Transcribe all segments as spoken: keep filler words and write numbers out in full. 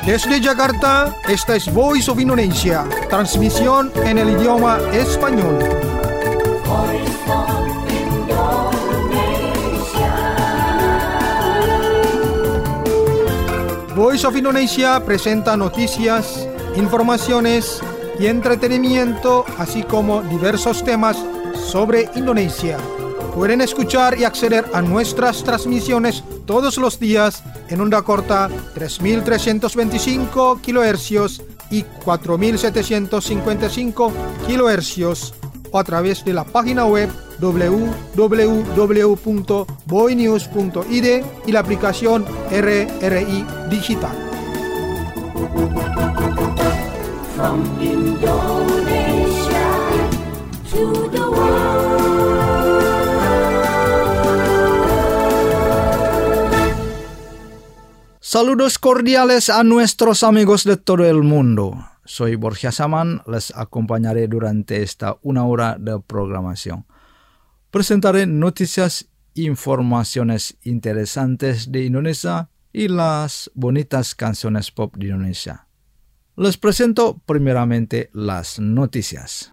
Desde Jakarta, esta es Voice of Indonesia, transmisión en el idioma español. Voice of Indonesia. Voice of Indonesia presenta noticias, informaciones y entretenimiento, así como diversos temas sobre Indonesia. Pueden escuchar y acceder a nuestras transmisiones todos los días en onda corta tres mil trescientos veinticinco kilohercios y cuatro mil setecientos cincuenta y cinco kilohercios o a través de la página web doble u doble u doble u punto boinews punto i d y la aplicación R R I Digital. From Indonesia to the world. Saludos cordiales a nuestros amigos de todo el mundo. Soy Borja Saman, les acompañaré durante esta una hora de programación. Presentaré noticias, informaciones interesantes de Indonesia y las bonitas canciones pop de Indonesia. Les presento primeramente las noticias.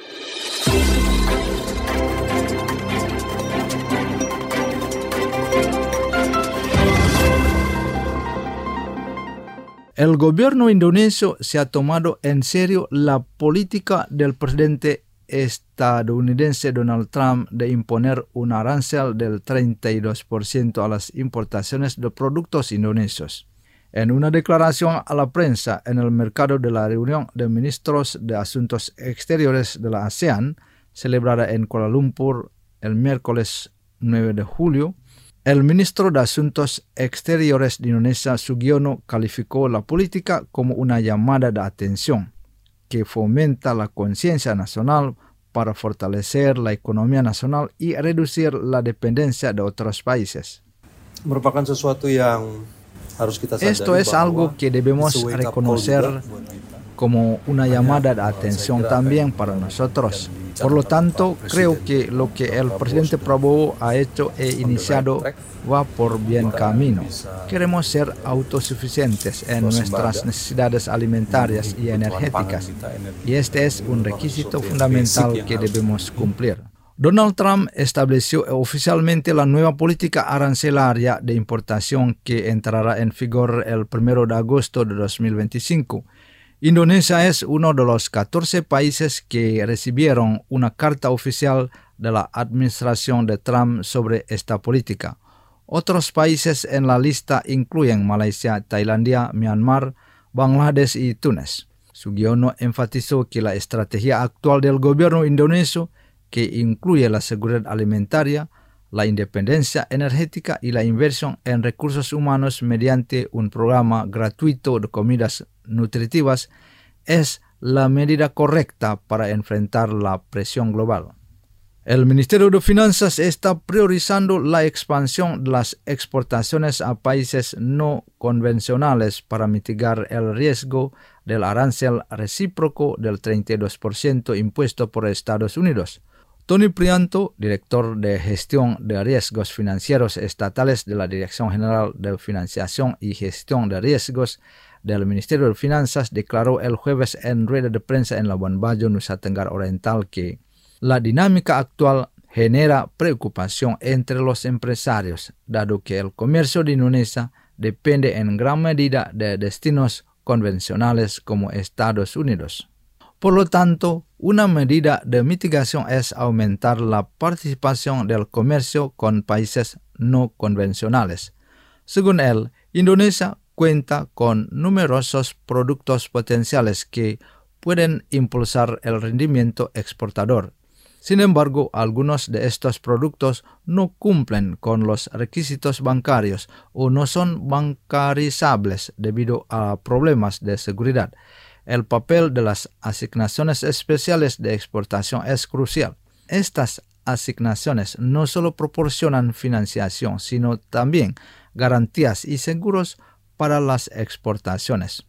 El gobierno indonesio se ha tomado en serio la política del presidente estadounidense Donald Trump de imponer un arancel del treinta y dos por ciento a las importaciones de productos indonesios. En una declaración a la prensa en el marco de la reunión de ministros de Asuntos Exteriores de la ASEAN, celebrada en Kuala Lumpur el miércoles nueve de julio, el ministro de Asuntos Exteriores de Indonesia, Sugiono, calificó la política como una llamada de atención que fomenta la conciencia nacional para fortalecer la economía nacional y reducir la dependencia de otros países. Merupakan sesuatu yang harus kita sadari. Esto es algo que debemos reconocer como una llamada de atención también para nosotros. Por lo tanto, creo que lo que el presidente Prabowo ha hecho e iniciado va por bien camino. Queremos ser autosuficientes en nuestras necesidades alimentarias y energéticas, y este es un requisito fundamental que debemos cumplir. Donald Trump estableció oficialmente la nueva política arancelaria de importación que entrará en vigor el primero de agosto de dos mil veinticinco. Indonesia es uno de los catorce países que recibieron una carta oficial de la administración de Trump sobre esta política. Otros países en la lista incluyen Malaysia, Tailandia, Myanmar, Bangladesh y Túnez. Sugiono enfatizó que la estrategia actual del gobierno indonesio, que incluye la seguridad alimentaria, la independencia energética y la inversión en recursos humanos mediante un programa gratuito de comidas nutritivas, es la medida correcta para enfrentar la presión global. El Ministerio de Finanzas está priorizando la expansión de las exportaciones a países no convencionales para mitigar el riesgo del arancel recíproco del treinta y dos por ciento impuesto por Estados Unidos. Tony Prianto, director de Gestión de Riesgos Financieros Estatales de la Dirección General de Financiación y Gestión de Riesgos del Ministerio de Finanzas, declaró el jueves en rueda de prensa en Labuan Bajo, Nusa Tenggara Oriental, que la dinámica actual genera preocupación entre los empresarios, dado que el comercio de Indonesia depende en gran medida de destinos convencionales como Estados Unidos. Por lo tanto, una medida de mitigación es aumentar la participación del comercio con países no convencionales. Según él, Indonesia cuenta con numerosos productos potenciales que pueden impulsar el rendimiento exportador. Sin embargo, algunos de estos productos no cumplen con los requisitos bancarios o no son bancarizables debido a problemas de seguridad. El papel de las asignaciones especiales de exportación es crucial. Estas asignaciones no solo proporcionan financiación, sino también garantías y seguros para las exportaciones.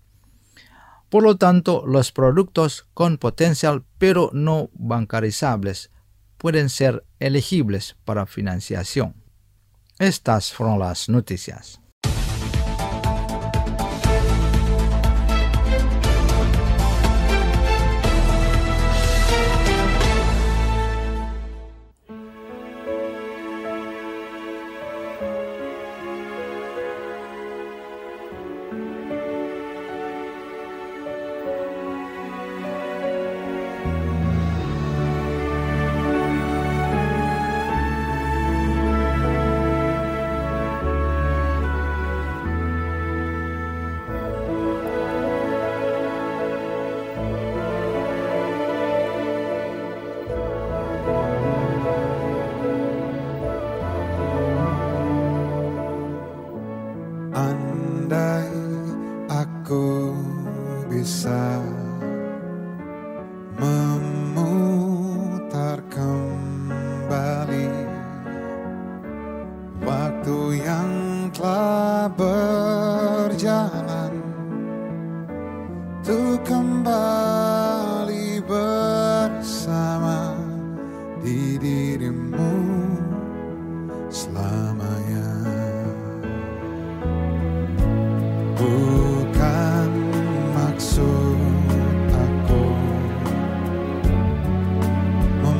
Por lo tanto, los productos con potencial pero no bancarizables pueden ser elegibles para financiación. Estas fueron las noticias.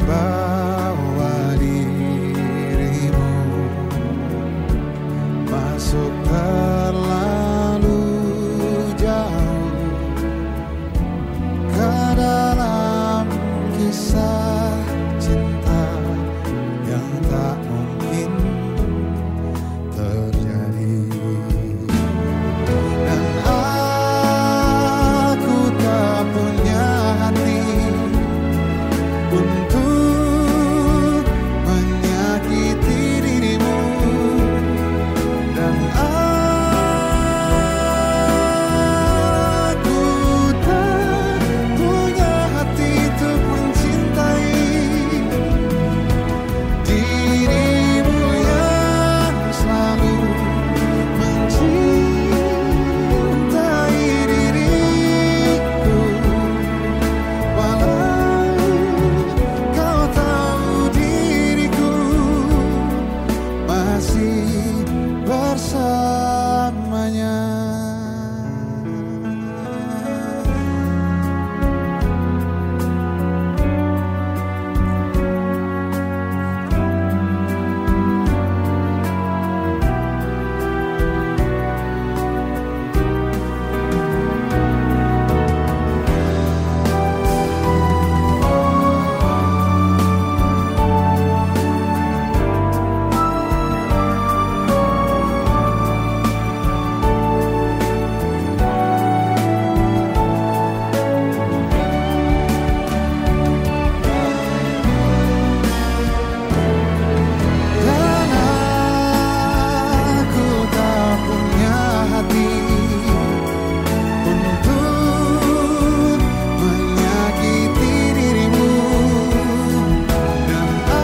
bawa dirimu masuk terlalu jauh ke dalam kisah cinta yang tak mungkin terjadi. Dan aku tak punya hati untuk menyakiti dirimu. Dan aku tak punya hati untuk mencintai dirimu yang selalu mencintai diriku. Walau kau tahu diriku masih bersamanya. Dan aku tak punya hati untuk menyakiti dirimu. Dan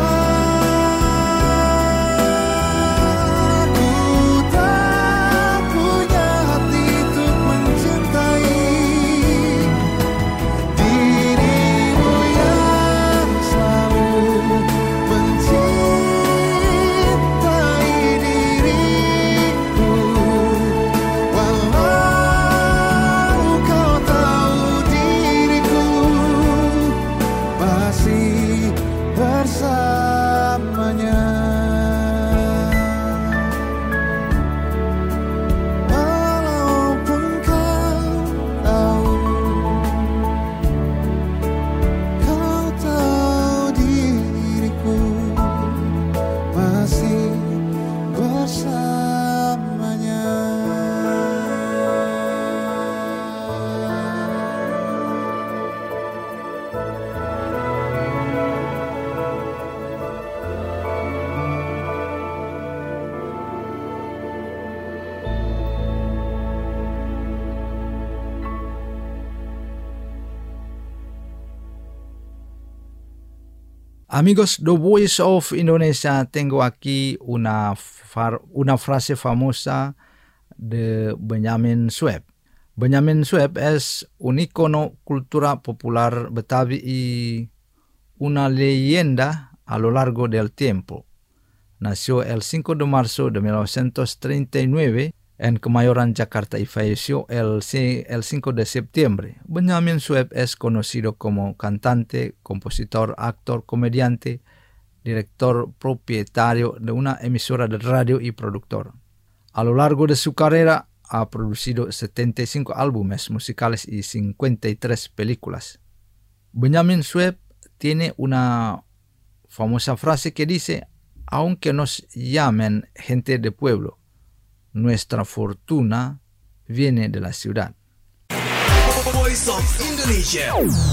aku tak punya hati untuk mencintai dirimu yang selalu mencintai diriku. Walau kau tahu diriku masih bersamanya. Walaupun kau tahu, kau tahu diriku masih bersamanya. Amigos, The Voice of Indonesia, tengo aquí una, far- una frase famosa de Benyamin Sueb. Benyamin Sueb es un icono cultura popular betavi y una leyenda a lo largo del tiempo. Nació el cinco de marzo de mil novecientos treinta y nueve en Kemayoran, Jakarta, y falleció el, ci- el cinco de septiembre. Benyamin Sueb es conocido como cantante, compositor, actor, comediante, director propietario de una emisora de radio y productor. A lo largo de su carrera ha producido setenta y cinco álbumes musicales y cincuenta y tres películas. Benyamin Sueb tiene una famosa frase que dice: aunque nos llamen gente de pueblo, nuestra fortuna viene de la ciudad. Voice of Indonesia.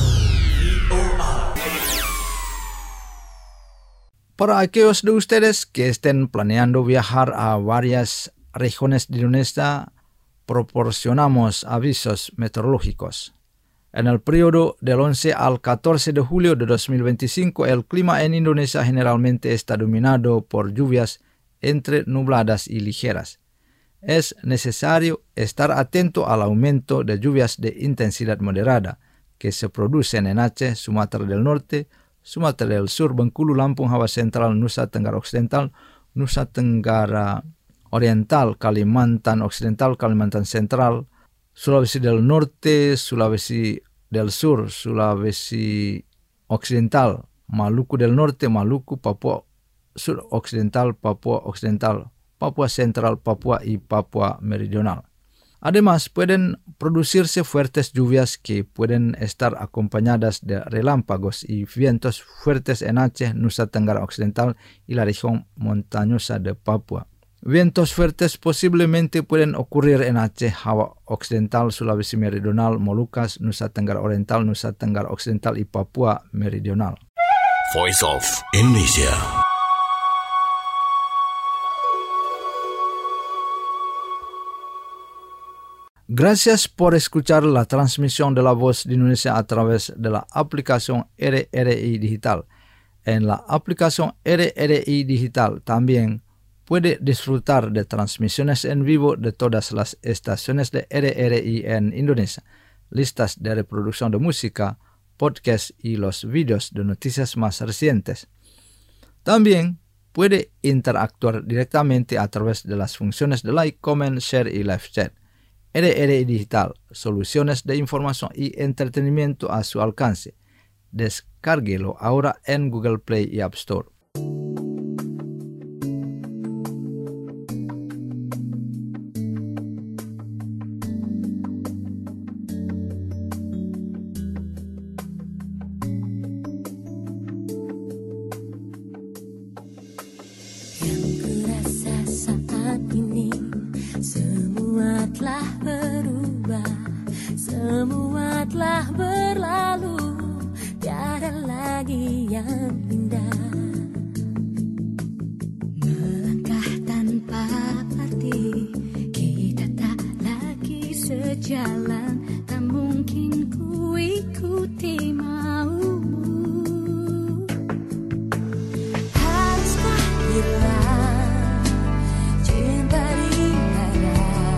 Para aquellos de ustedes que estén planeando viajar a varias regiones de Indonesia, proporcionamos avisos meteorológicos. En el periodo del once al catorce de julio de dos mil veinticinco, el clima en Indonesia generalmente está dominado por lluvias entre nubladas y ligeras. Es necesario estar atento al aumento de lluvias de intensidad moderada que se producen en Aceh, Sumatra del Norte, Sumatra del Sur, Bengkulu, Lampung, Java Central, Nusa Tenggara Occidental, Nusa Tenggara Oriental, Kalimantan Occidental, Kalimantan Central, Sulawesi del Norte, Sulawesi del Sur, Sulawesi Occidental, Maluku del Norte, Maluku, Papua Suroccidental, Papua Occidental, Papua Central, Papua y Papua Meridional. Además, pueden producirse fuertes lluvias que pueden estar acompañadas de relámpagos y vientos fuertes en Aceh, Nusa Tenggara Occidental y la región montañosa de Papua. Vientos fuertes posiblemente pueden ocurrir en Aceh, Java Occidental, Sulawesi Meridional, Molucas, Nusa Tenggara Oriental, Nusa Tenggara Occidental y Papua Meridional. Voice of Indonesia. Gracias por escuchar la transmisión de la voz de Indonesia a través de la aplicación R R I Digital. En la aplicación R R I Digital también puede disfrutar de transmisiones en vivo de todas las estaciones de R R I en Indonesia, listas de reproducción de música, podcast y los vídeos de noticias más recientes. También puede interactuar directamente a través de las funciones de like, comment, share y live chat. R R I Digital, soluciones de información y entretenimiento a su alcance. Descárguelo ahora en Google Play y App Store. Semua telah berlalu, tiada lagi yang indah. Melangkah tanpa arti, kita tak lagi sejalan. Tak mungkin ku ikuti maumu. Haruskah hilang cinta di dada?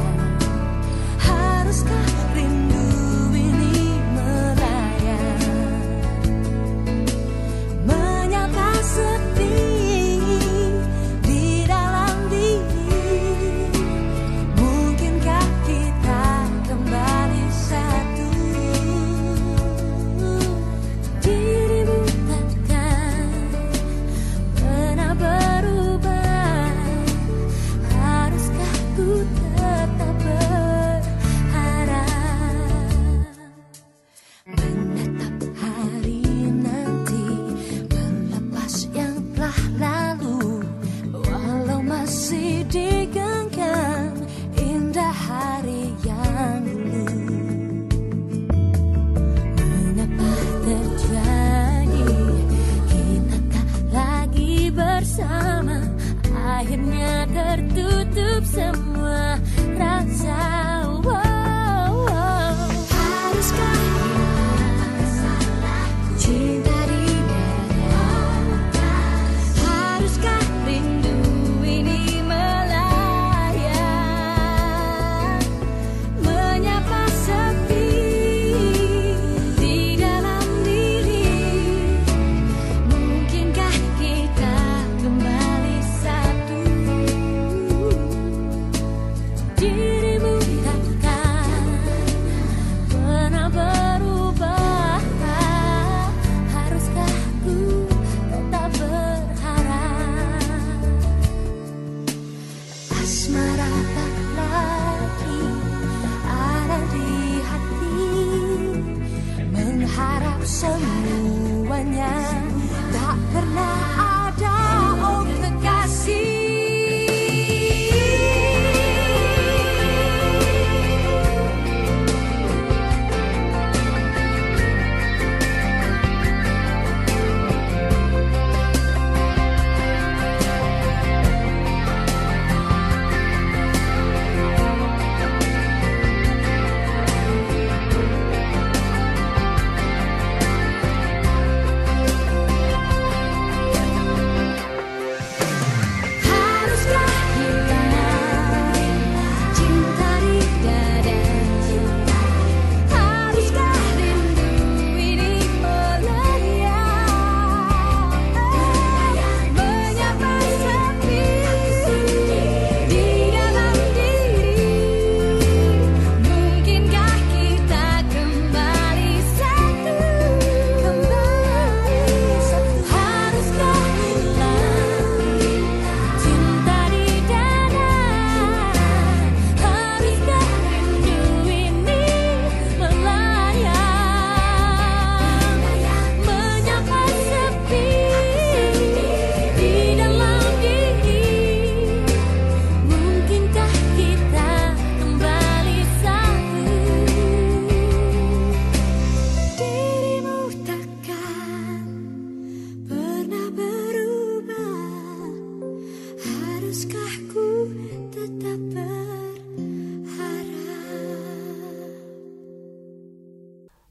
Haruskah rindu ini melayang, menyapa sepi di dalam diri? Mungkinkah kita kembali satu?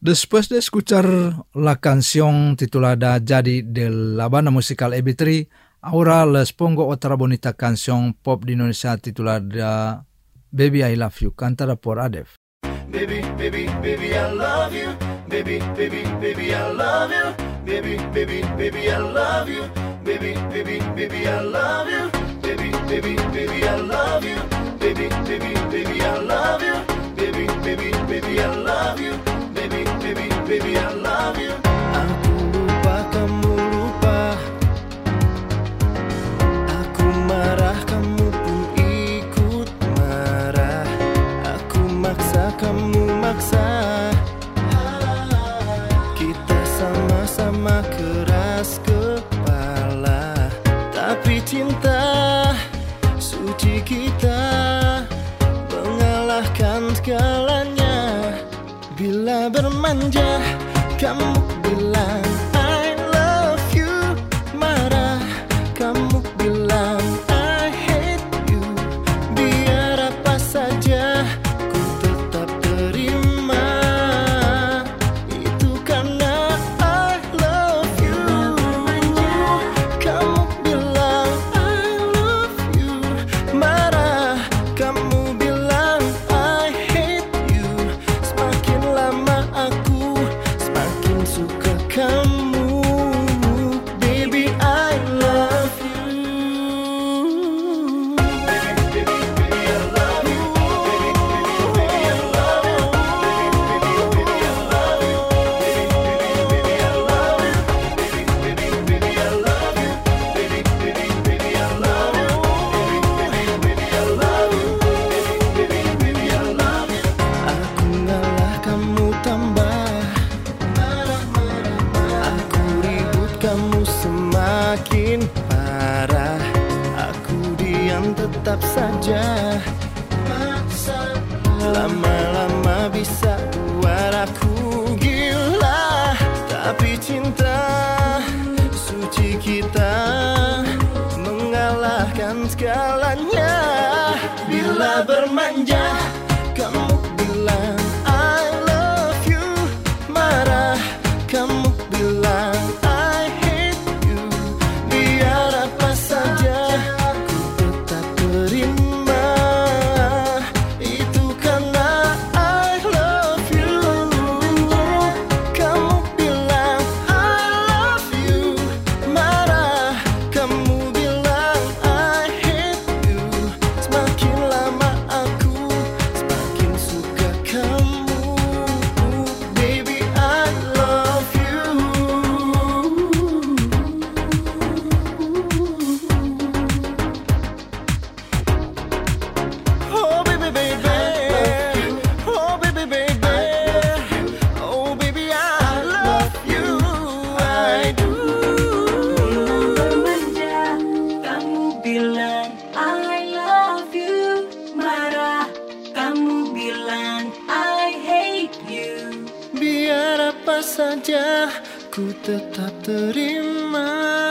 Después de escuchar la canción titulada Jadi de la banda musical E B tres, ahora les pongo otra bonita canción pop de Indonesia titulada Baby I Love You, cantada por Adef. Baby, baby, baby, I love you. Baby, baby, baby, I love you. Baby, baby, baby, I love you. Baby, baby, baby, I love you. Baby, baby, baby, I love you. Baby, baby, baby, I love you. Baby, baby, baby, I love you. Baby, baby, baby, I love you. Aku lupa, kamu lupa. Aku marah, kamu pun ikut marah. Aku maksa, kamu maksa. Kita sama-sama keras kepala, tapi cinta suci kita mengalahkan segalanya. Bila bermanja, kamu bilang I love you. Marah, kamu bilang I hate you. Biar apa saja, ku tetap terima. Itu karena I love you. Kamu bilang I love you. Marah, kamu bilang I hate you. Semakin lama aku semakin suka kamu. Baby, I love you. Baby, baby, baby, I love you. Baby, baby, baby, I love you. Baby, baby, baby, I love you. Baby, baby, baby, I love you. Baby, baby, baby, I love you. Baby, baby, baby, I love you. Baby, baby, baby, I love you. Aku ngalah, kamu tambah marah, marah, marah. Aku ribut, kamu semakin parah. Aku diam, tetap saja maksa. Lama-lama bisa buat aku gila. Tapi cinta suci kita mengalahkan segalanya. Bila bermanja, kamu bilang I love you. Marah, kamu bilang I hate you. Biar apa saja, ku tetap terima. Itu karena I love you. Kamu bilang I love you. Marah, kamu bilang I hate you. Semakin lama aku semakin suka kamu. Baby, I love you. Oh baby, baby. Oh baby, baby. Oh baby, I love you. I do. Bermanja, kamu bilang I love you. Marah, kamu bilang I hate you. Biar apa saja, ku tetap terima.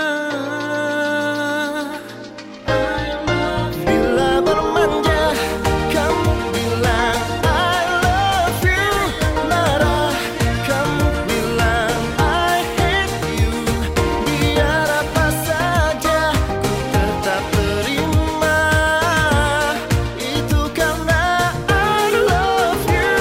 Bila bermanja, kamu bilang I love you. Marah, kamu bilang I hate you. Biar apa saja, ku tetap terima. Itu karena I love you.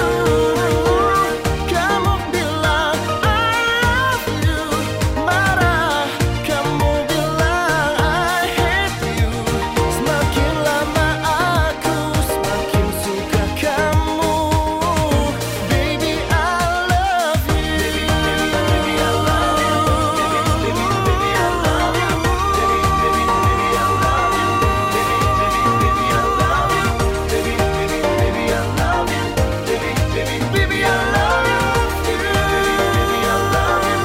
Kamu bilang I love you. Marah, kamu bilang I hate you. Semakin lama aku semakin suka kamu. Baby, I love you. Baby, I love you. Baby, baby, I love you. Baby, baby, baby, I love you. Baby, baby, baby, I love you. Baby, baby, baby, I love you. Baby, baby, baby, I love you. Baby, baby, I love you.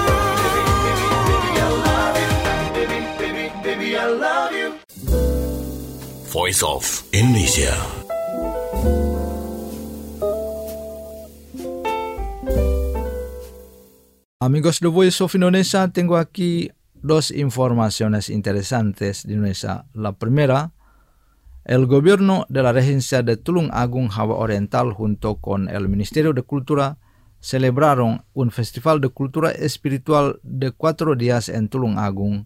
Baby, baby, baby, I love you. Voice of Indonesia. Amigos de Voice of Indonesia, tengo aquí dos informaciones interesantes de Indonesia. La primera, el gobierno de la regencia de Tulung Agung Java Oriental junto con el Ministerio de Cultura celebraron un festival de cultura espiritual de cuatro días en Tulungagung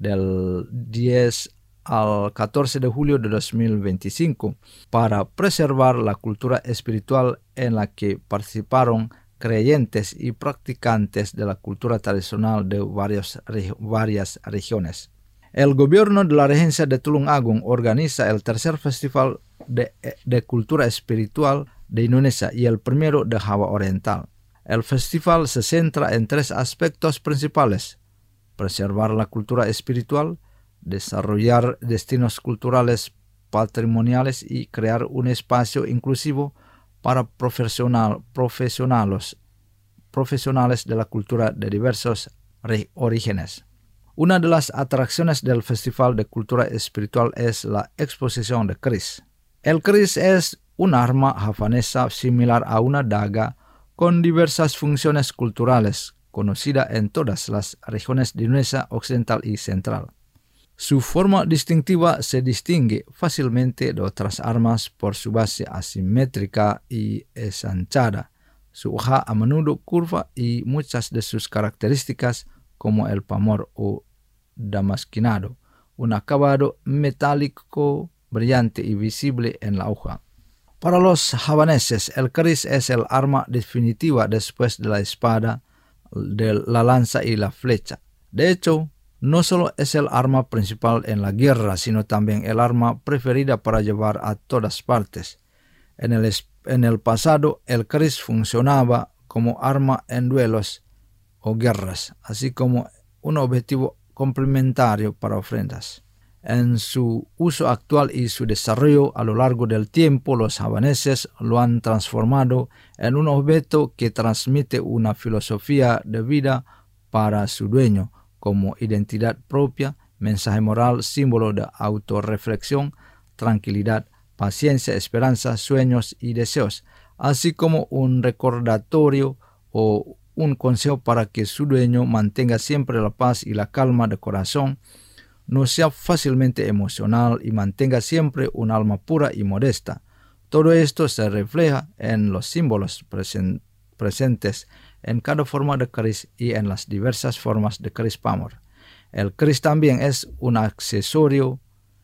del diez al catorce de julio de dos mil veinticinco para preservar la cultura espiritual en la que participaron creyentes y practicantes de la cultura tradicional de varios, varias regiones. El gobierno de la regencia de Tulungagung organiza el tercer festival de, de cultura espiritual de Indonesia y el primero de Java Oriental. El festival se centra en tres aspectos principales: preservar la cultura espiritual, desarrollar destinos culturales patrimoniales y crear un espacio inclusivo para profesional, profesionales, profesionales de la cultura de diversos orígenes. Una de las atracciones del Festival de Cultura Espiritual es la exposición de kris. El kris es un arma javanesa similar a una daga con diversas funciones culturales, conocida en todas las regiones de Indonesia Occidental y Central. Su forma distintiva se distingue fácilmente de otras armas por su base asimétrica y ensanchada, su hoja a menudo curva y muchas de sus características como el pamor o damasquinado, un acabado metálico brillante y visible en la hoja. Para los javaneses, el kris es el arma definitiva después de la espada, de la lanza y la flecha. De hecho, no solo es el arma principal en la guerra, sino también el arma preferida para llevar a todas partes. En el, en el pasado, el kris funcionaba como arma en duelos o guerras, así como un objetivo complementario para ofrendas. En su uso actual y su desarrollo a lo largo del tiempo, los javaneses lo han transformado en un objeto que transmite una filosofía de vida para su dueño, como identidad propia, mensaje moral, símbolo de autorreflexión, tranquilidad, paciencia, esperanza, sueños y deseos, así como un recordatorio o un consejo para que su dueño mantenga siempre la paz y la calma de corazón, no sea fácilmente emocional y mantenga siempre un alma pura y modesta. Todo esto se refleja en los símbolos presen- presentes en cada forma de kris y en las diversas formas de kris pamor. El kris también es un accesorio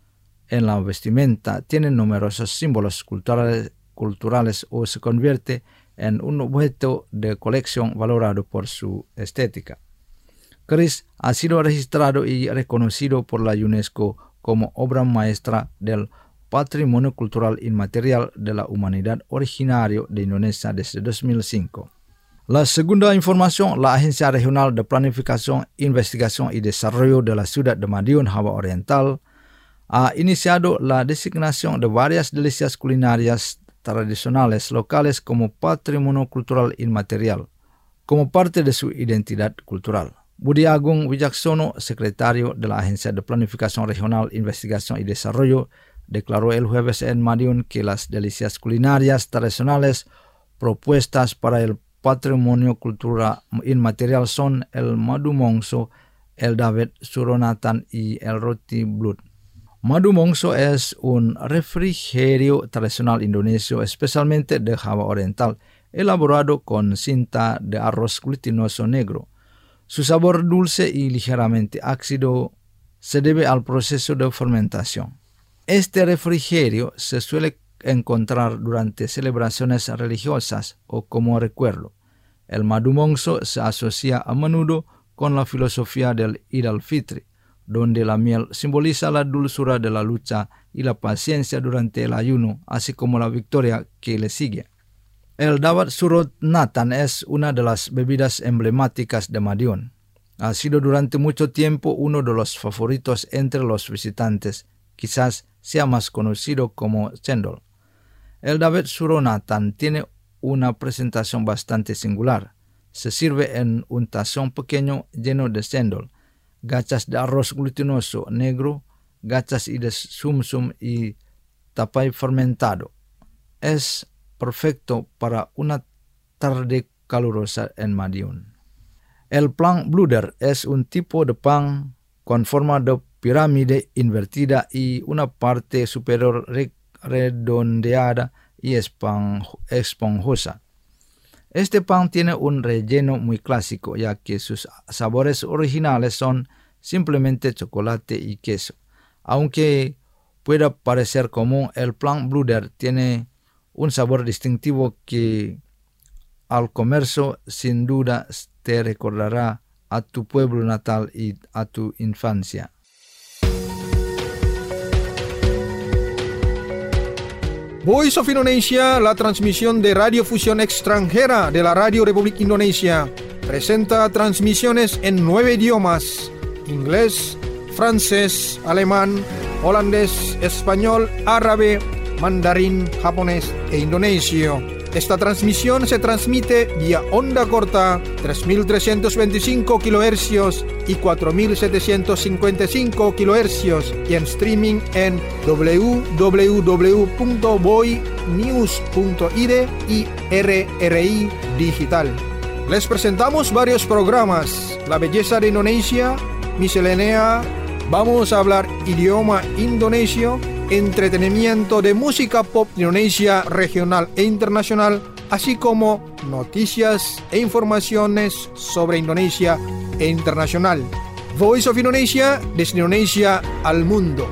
en la vestimenta, tiene numerosos símbolos culturales, culturales o se convierte en un objeto de colección valorado por su estética. Kris ha sido registrado y reconocido por la UNESCO como obra maestra del Patrimonio Cultural Inmaterial de la Humanidad Originario de Indonesia desde dos mil cinco. La segunda información, la Agencia Regional de Planificación, Investigación y Desarrollo de la Ciudad de Madiun, Java Oriental, ha iniciado la designación de varias delicias culinarias tradicionales locales como Patrimonio Cultural Inmaterial, como parte de su identidad cultural. Budi Agung Wijaksono, secretario de la Agencia de Planificación Regional, Investigación y Desarrollo, declaró el jueves en Madiun que las delicias culinarias tradicionales propuestas para el patrimonio cultural inmaterial son el madu mongso, el dawet suronatan y el roti blut. Madu mongso es un refrigerio tradicional indonesio, especialmente de Java Oriental, elaborado con cinta de arroz glutinoso negro. Su sabor dulce y ligeramente ácido se debe al proceso de fermentación. Este refrigerio se suele encontrar durante celebraciones religiosas o como recuerdo. El madu mongso se asocia a menudo con la filosofía del Eid al-Fitri, donde la miel simboliza la dulzura de la lucha y la paciencia durante el ayuno, así como la victoria que le sigue. El dawet suronatan es una de las bebidas emblemáticas de Madiun. Ha sido durante mucho tiempo uno de los favoritos entre los visitantes, quizás sea más conocido como cendol. El dawet suronatan tiene una presentación bastante singular. Se sirve en un tazón pequeño lleno de cendol, gachas de arroz glutinoso negro, gachas y de sumsum y tapay fermentado. Es perfecto para una tarde calurosa en Madiun. El plan bluder es un tipo de pan con forma de pirámide invertida y una parte superior redondeada y esponjosa. Este pan tiene un relleno muy clásico, ya que sus sabores originales son simplemente chocolate y queso. Aunque pueda parecer común, el pan bluder tiene un sabor distintivo que al comerlo sin duda te recordará a tu pueblo natal y a tu infancia. Voice of Indonesia, la transmisión de radiofusión extranjera de la Radio Republik Indonesia, presenta transmisiones en nueve idiomas: inglés, francés, alemán, holandés, español, árabe, mandarín, japonés e indonesio. Esta transmisión se transmite vía onda corta tres mil trescientos veinticinco kilohercios y cuatro mil setecientos cincuenta y cinco kilohercios y en streaming en w w w punto boy news punto i d y R R I Digital. Les presentamos varios programas: La Belleza de Indonesia, Miscelánea, Vamos a hablar idioma indonesio, entretenimiento de música pop Indonesia regional e internacional, así como noticias e informaciones sobre Indonesia e internacional. Voice of Indonesia, desde Indonesia al mundo.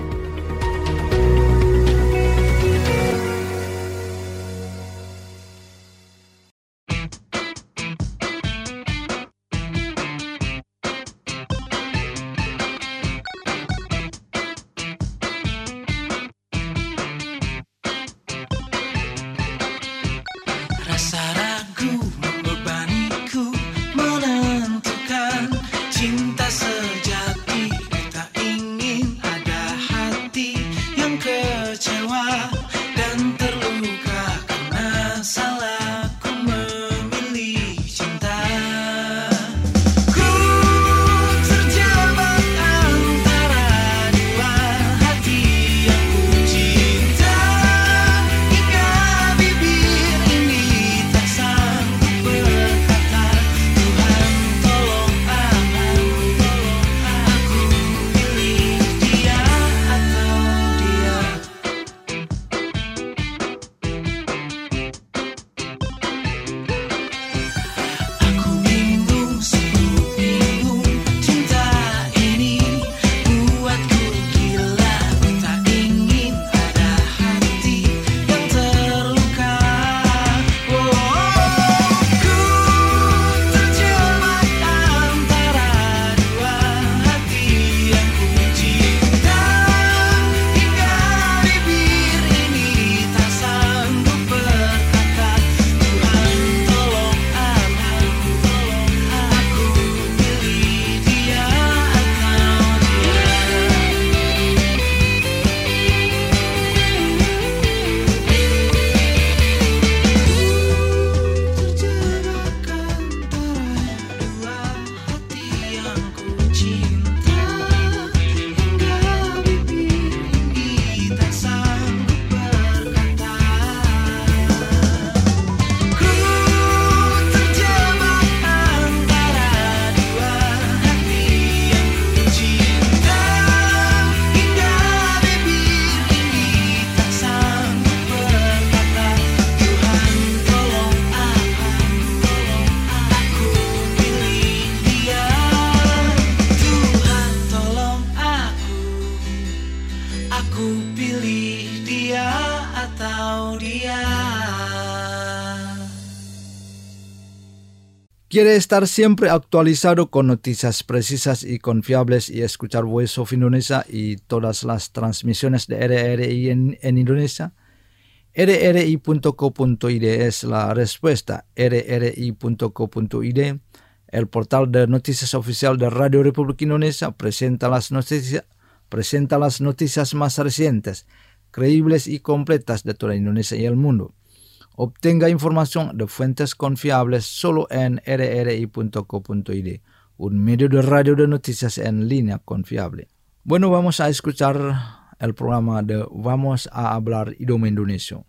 ¿Quiere estar siempre actualizado con noticias precisas y confiables y escuchar Voice of Indonesia y todas las transmisiones de R R I en, en Indonesia? R R I punto co punto i d es la respuesta. R R I punto co punto i d, el portal de noticias oficial de Radio Republik Indonesia, presenta las noticias, presenta las noticias más recientes, creíbles y completas de toda Indonesia y el mundo. Obtenga información de fuentes confiables solo en R R I punto co punto i d, un medio de radio de noticias en línea confiable. Bueno, vamos a escuchar el programa de Vamos a hablar idioma indonesio.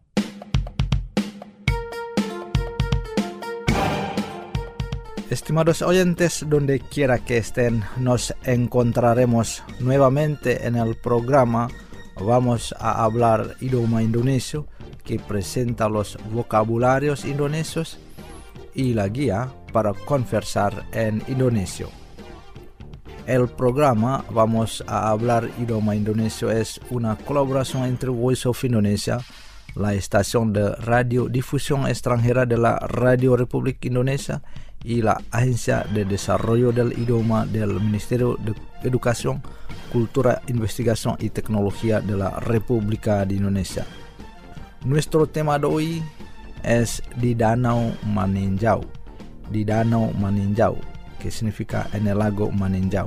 Estimados oyentes, donde quiera que estén, nos encontraremos nuevamente en el programa Vamos a hablar idioma indonesio, que presenta los vocabularios indonesios y la guía para conversar en indonesio. El programa Vamos a hablar idioma indonesio es una colaboración entre Voice of Indonesia, la estación de radiodifusión extranjera de la Radio Republik Indonesia, y la Agencia de Desarrollo del Idioma del Ministerio de Educación, Cultura, Investigación y Tecnología de la República de Indonesia. Nuestro tema de hoy es Di Danau Maninjau, Di Danau Maninjau, que significa en el lago Maninjau.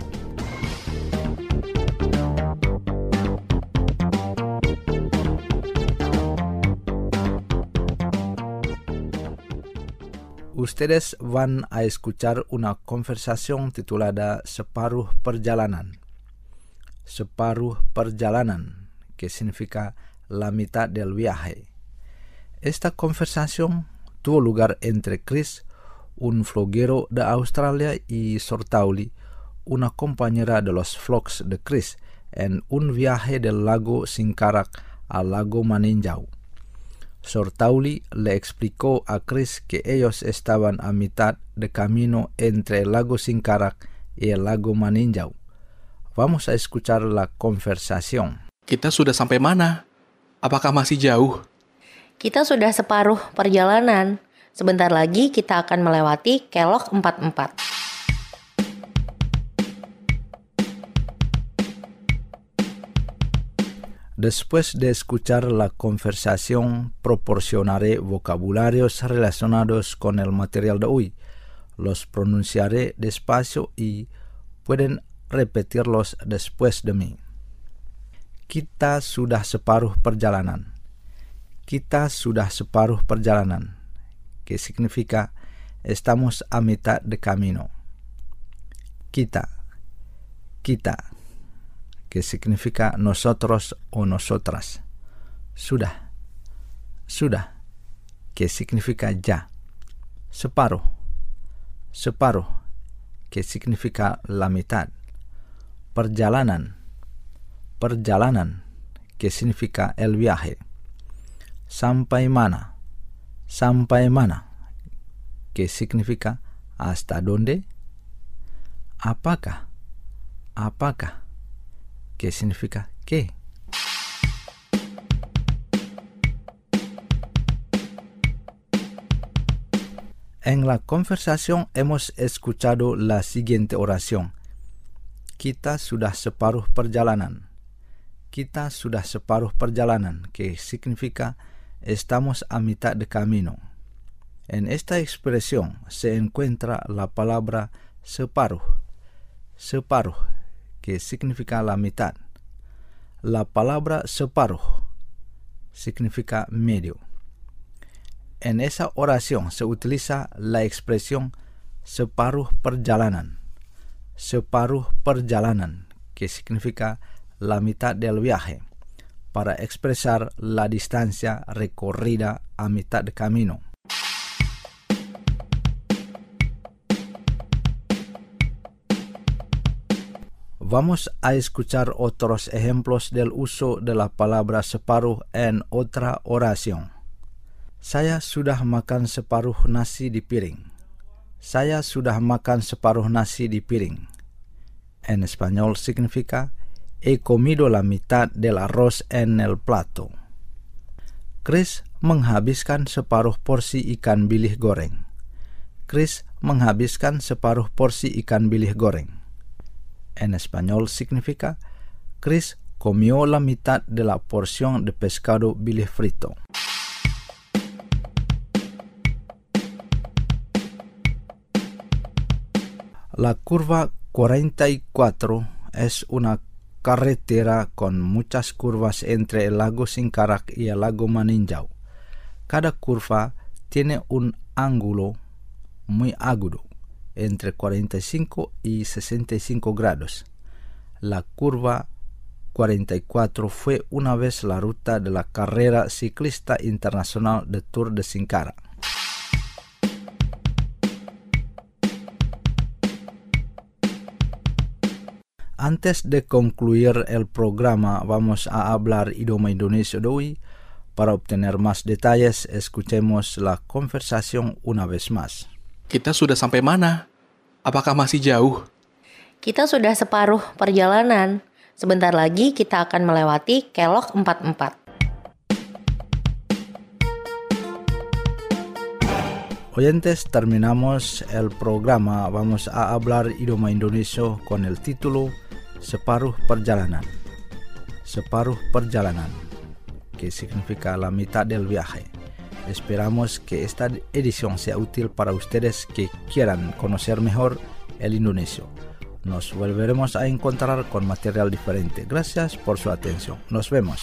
Ustedes van a escuchar una conversación titulada Separuh Perjalanan. Separuh Perjalanan, que significa la mitad del viaje. Esta conversación tuvo lugar entre Chris, un vloguero de Australia, y Sortauli, una compañera de los vlogs de Chris, en un viaje del lago Singkarak al lago Maninjau. Sortauli le explicó a Chris que ellos estaban a mitad de camino entre el lago Singkarak y el lago Maninjau. Vamos a escuchar la conversación. Kita sudah sampai mana? Apakah masih jauh? Kita sudah separuh perjalanan. Sebentar lagi kita akan melewati Kelok empat puluh empat. Después de escuchar la conversación, proporcionaré vocabularios relacionados con el material de hoy. Los pronunciaré despacio y pueden repetirlos después de mí. Kita sudah separuh perjalanan. Kita sudah separuh perjalanan, que significa estamos a mitad de camino. Kita, kita, que significa nosotros o nosotras. Sudah, sudah, que significa ya. Separuh, separuh, que significa la mitad. Perjalanan, perjalanan, que significa el viaje. Sampai mana, sampai mana, que significa hasta dónde. Apakah, apakah, que significa qué. En la conversación hemos escuchado la siguiente oración. Kita sudah separuh perjalanan. Kita sudah separuh perjalanan, que significa estamos a mitad de camino. En esta expresión se encuentra la palabra separuh, separuh, que significa la mitad. La palabra separuh significa medio. En esa oración se utiliza la expresión separuh perjalanan, separuh perjalanan, que significa la mitad del viaje, para expresar la distancia recorrida a mitad de camino. Vamos a escuchar otros ejemplos del uso de la palabra separuh en otra oración. Saya sudah makan separuh nasi di piring. Saya sudah makan separuh nasi di piring. En español significa he comido la mitad del arroz en el plato. Chris menghabiskan separuh porsi ikan bilih goreng. Chris menghabiskan separuh porsi ikan bilih goreng. En español significa Chris comió la mitad de la porción de pescado bilih frito. La curva cuarenta y cuatro es una carretera con muchas curvas entre el lago Singkarak y el lago Maninjau. Cada curva tiene un ángulo muy agudo, entre cuarenta y cinco y sesenta y cinco grados. La curva cuarenta y cuatro fue una vez la ruta de la carrera ciclista internacional de Tour de Singkarak. Antes de concluir el programa, vamos a hablar idioma indonesio de hoy. Para obtener más detalles, escuchemos la conversación una vez más. Kita sudah sampai mana? Apakah masih jauh? Kita sudah separuh perjalanan. Sebentar lagi kita akan melewati Kellock empat puluh empat. Oyentes, terminamos el programa. Vamos a hablar idioma indonesio con el título Separuh Perjalanan. Separuh perjalanan, que significa la mitad del viaje. Esperamos que esta edición sea útil para ustedes que quieran conocer mejor el indonesio. Nos volveremos a encontrar con material diferente. Gracias por su atención. Nos vemos.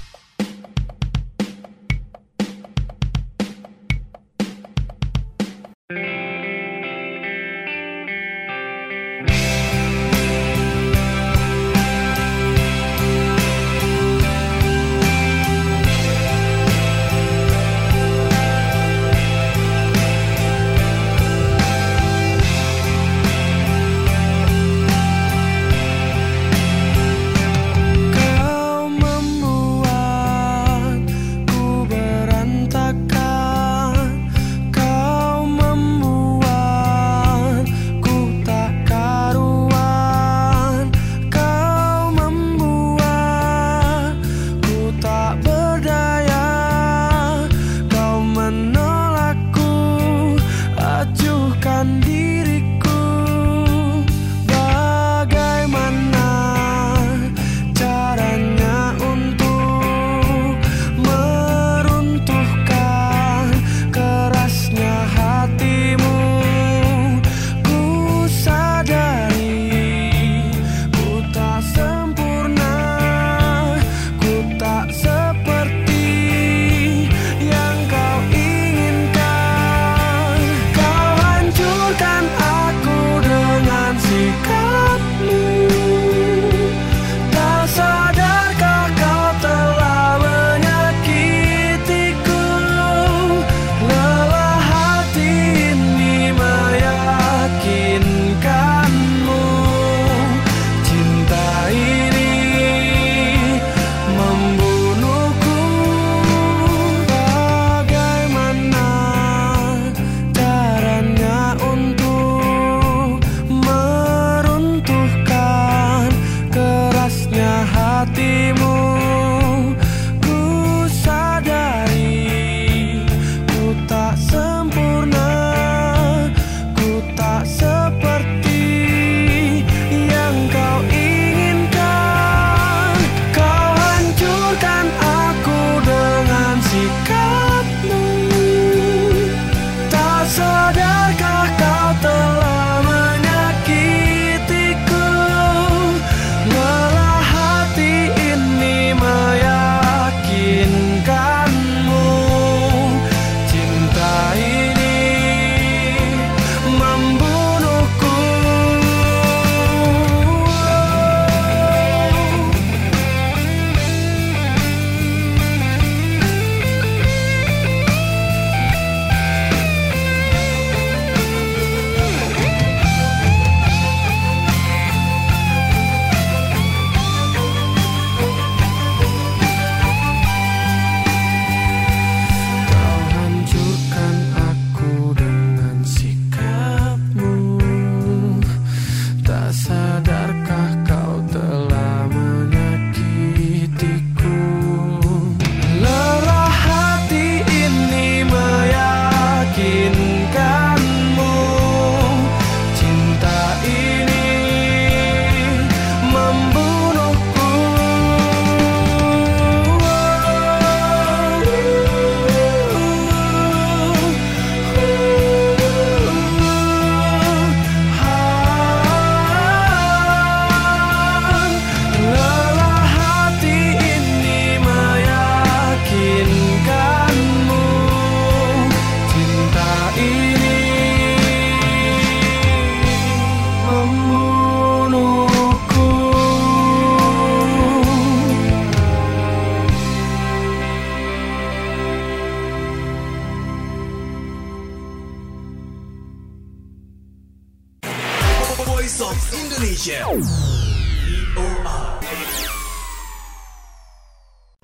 Voice of Indonesia. V O R.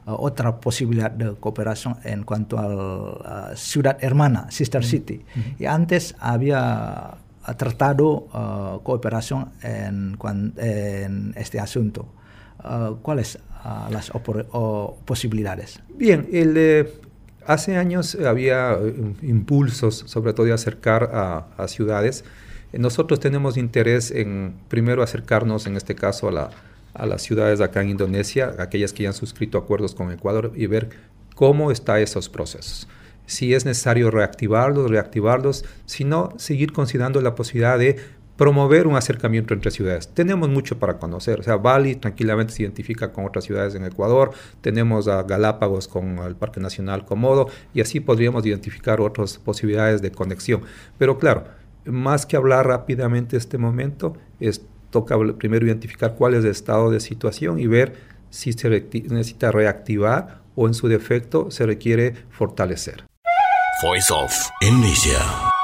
uh, otra posibilidad de cooperación en cuanto a uh, ciudad hermana, sister city. Mm-hmm. Y antes había tratado uh, cooperación en, en este asunto. Uh, ¿Cuáles uh, las opor- o posibilidades? Bien, el, eh, hace años había eh, impulsos, sobre todo de acercar a, a ciudades. Nosotros tenemos interés en primero acercarnos, en este caso, a, la, a las ciudades acá en Indonesia, aquellas que ya han suscrito acuerdos con Ecuador, y ver cómo están esos procesos. Si es necesario reactivarlos, reactivarlos, si no, seguir considerando la posibilidad de promover un acercamiento entre ciudades. Tenemos mucho para conocer, o sea, Bali tranquilamente se identifica con otras ciudades en Ecuador, tenemos a Galápagos con el Parque Nacional Komodo, y así podríamos identificar otras posibilidades de conexión. Pero claro, más que hablar rápidamente en este momento, es, toca primero identificar cuál es el estado de situación y ver si se reacti- necesita reactivar o en su defecto se requiere fortalecer. Voice of Indonesia.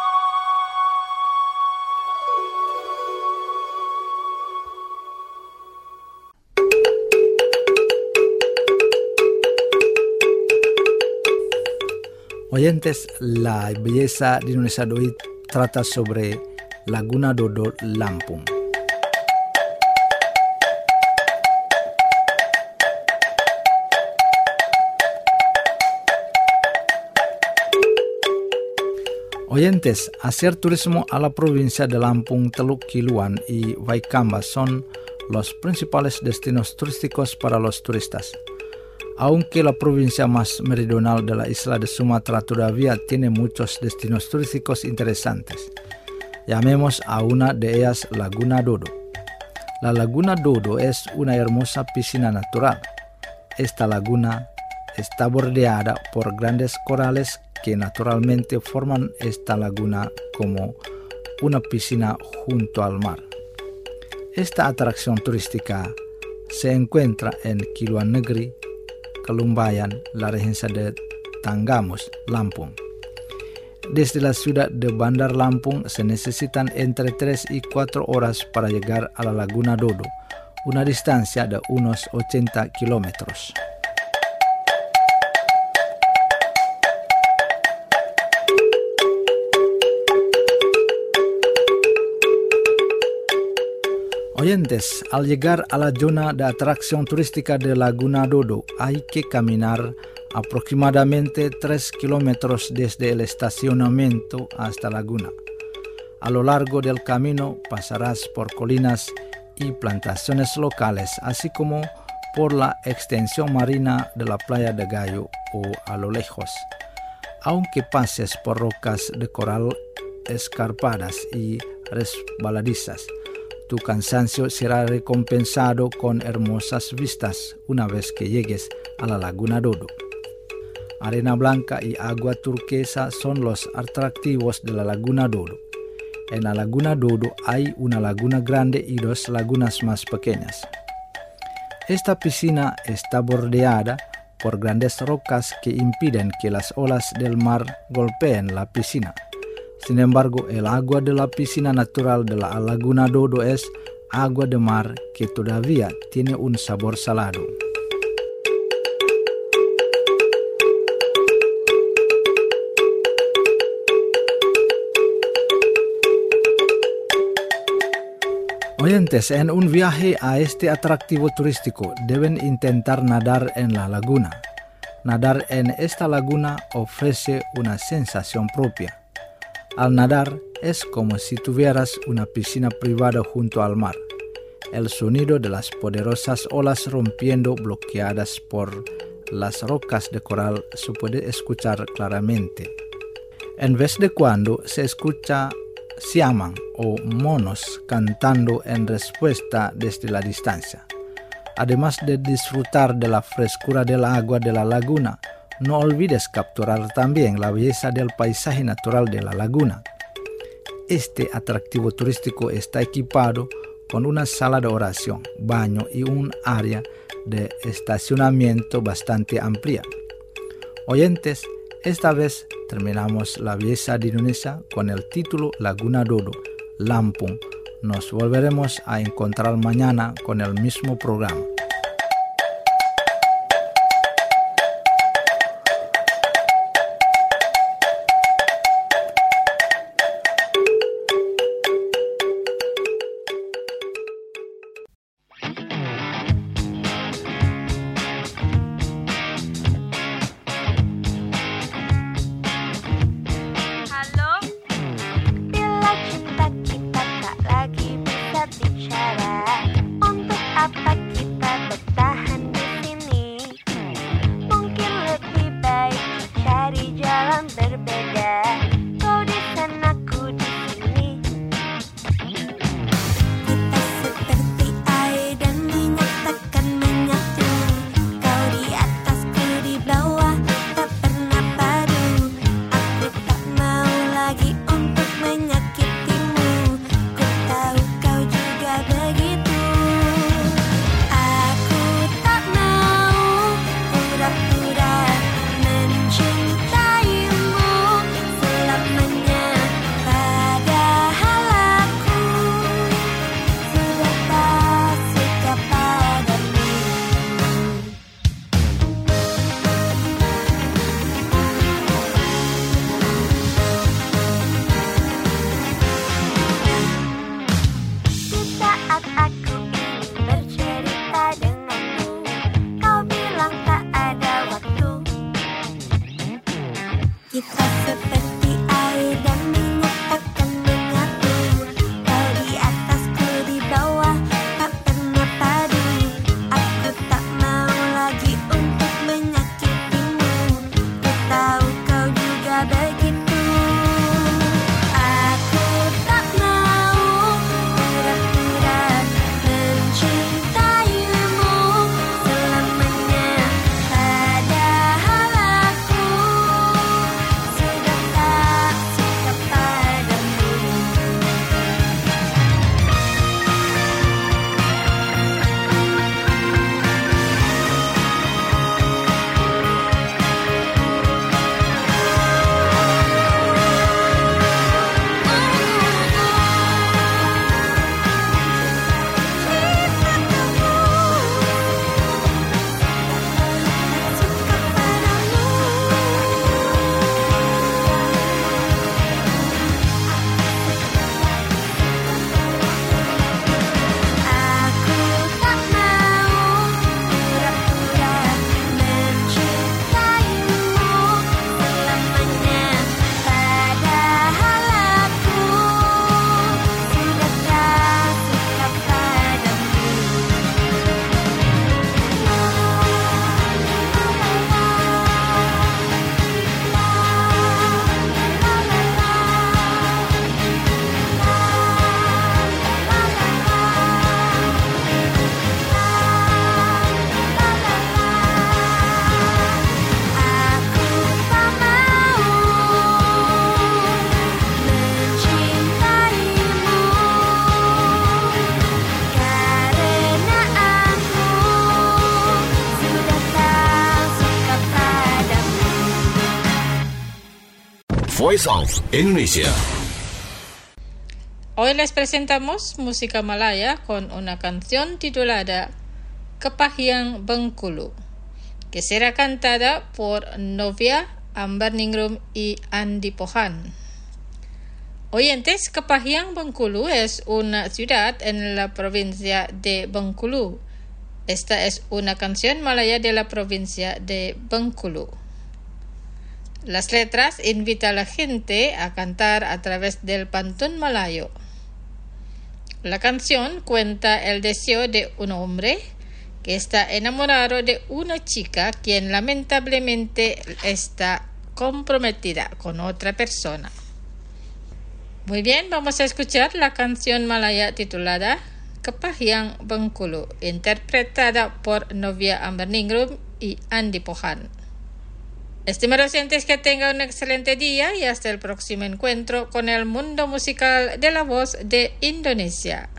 Oyentes, la belleza de Indonesia de hoy trata sobre Laguna Dodo, Lampung. Oyentes, hacer turismo a la provincia de Lampung, Teluk Kiluan y Vaikamba son los principales destinos turísticos para los turistas. Aunque la provincia más meridional de la isla de Sumatra todavía tiene muchos destinos turísticos interesantes. Llamemos a una de ellas Laguna Dodo. La Laguna Dodo es una hermosa piscina natural. Esta laguna está bordeada por grandes corales que naturalmente forman esta laguna como una piscina junto al mar. Esta atracción turística se encuentra en Kiluan Negeri, Kelumbayan, la regencia de Tanggamus, Lampung. Desde la ciudad de Bandar Lampung se necesitan entre tres y cuatro horas para llegar a la Laguna Dodo, una distancia de unos ochenta kilómetros. Oyentes, al llegar a la zona de atracción turística de Laguna Dodo, hay que caminar aproximadamente tres kilómetros desde el estacionamiento hasta la laguna. A lo largo del camino pasarás por colinas y plantaciones locales, así como por la extensión marina de la playa de Gallo o a lo lejos. Aunque pases por rocas de coral escarpadas y resbaladizas, tu cansancio será recompensado con hermosas vistas una vez que llegues a la Laguna Dodo. Arena blanca y agua turquesa son los atractivos de la Laguna Dodo. En la Laguna Dodo hay una laguna grande y dos lagunas más pequeñas. Esta piscina está bordeada por grandes rocas que impiden que las olas del mar golpeen la piscina. Sin embargo, el agua de la piscina natural de la Laguna Dodo es agua de mar que todavía tiene un sabor salado. Oyentes, en un viaje a este atractivo turístico deben intentar nadar en la laguna. Nadar en esta laguna ofrece una sensación propia. Al nadar es como si tuvieras una piscina privada junto al mar. El sonido de las poderosas olas rompiendo bloqueadas por las rocas de coral se puede escuchar claramente. En vez de cuando se escucha siaman o monos cantando en respuesta desde la distancia. Además de disfrutar de la frescura del agua de la laguna, no olvides capturar también la belleza del paisaje natural de la laguna. Este atractivo turístico está equipado con una sala de oración, baño y un área de estacionamiento bastante amplia. Oyentes, esta vez terminamos la belleza de Indonesia con el título Laguna Dodo, Lampung. Nos volveremos a encontrar mañana con el mismo programa. Voice of Indonesia. Hoy les presentamos música malaya con una canción titulada Kepahyang Bengkulu, que será cantada por Novia Ambarningrum y Andi Pohan. Oyentes, Kepahyang Bengkulu es una ciudad en la provincia de Bengkulu. Esta es una canción malaya de la provincia de Bengkulu. Las letras invitan a la gente a cantar a través del pantun malayo. La canción cuenta el deseo de un hombre que está enamorado de una chica quien lamentablemente está comprometida con otra persona. Muy bien, vamos a escuchar la canción malaya titulada Kepahyang Bengkulu, interpretada por Novia Ambarningrum y Andi Pohan. Estimados oyentes, que tengan un excelente día y hasta el próximo encuentro con el mundo musical de la voz de Indonesia.